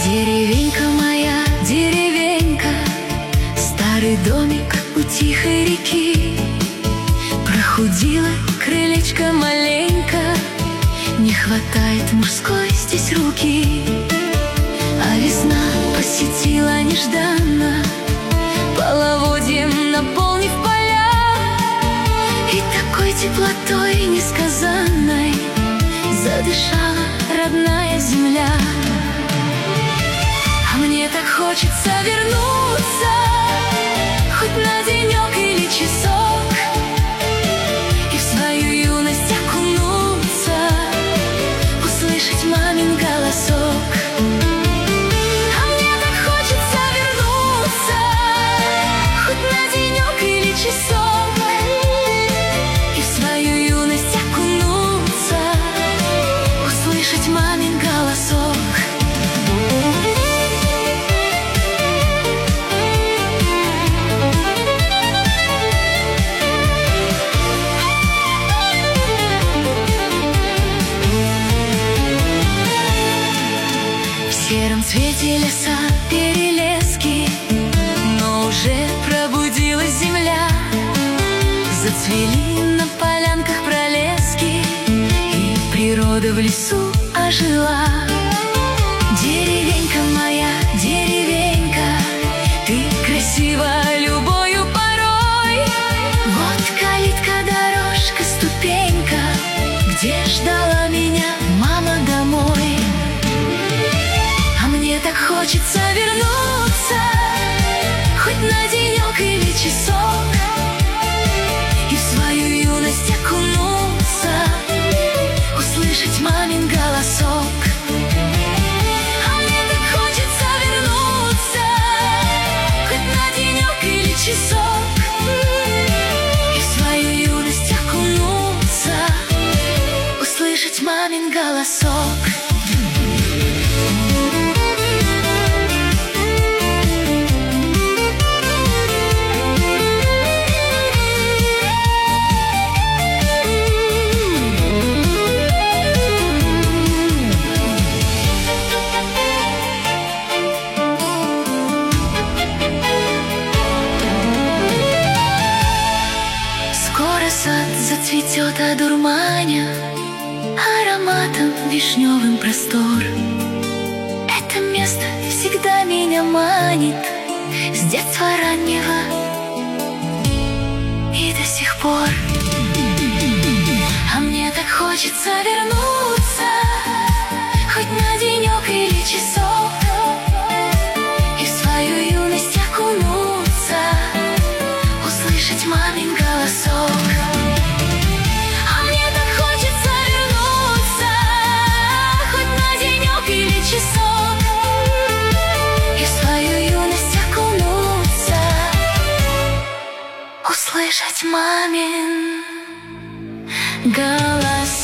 Деревенька моя, деревенька, старый домик у тихой реки. Прохудила крылечко маленько, не хватает мужской здесь руки. А весна посетила нежданно, половодьем наполнив поля, и такой теплотой несказанной задышала родная земля. А мне так хочется вернуться, хоть на денек или часок, и в свою юность окунуться, услышать мамин голосок. А мне так хочется вернуться, хоть на денек или часок, и в свою юность окунуться, услышать мамин голосок. В сером цвете леса перелески, но уже пробудилась земля. Зацвели на полянках пролески, и природа в лесу ожила. Деревенька моя, деревенька, ты красива любою порой. Вот калитка, дорожка, ступенька, где ждала меня мама домой. А мне так хочется вернуться, хоть на денек или часок, и в свою юность окунуться, услышать мамин голосок. А мне так хочется вернуться, хоть на денек или часок, и в свою юность окунуться, услышать мамин голосок. Скоро сад зацветет, одурманя ароматом вишневым простор. Это место всегда меня манит с детства раннего и до сих пор. А мне так хочется вернуться, хоть на денек или часок, и в свою юность окунуться, услышать мамин голосок. А мне так хочется вернуться, хоть на денек или часок, и в свою юность окунуться, услышать мамин голос.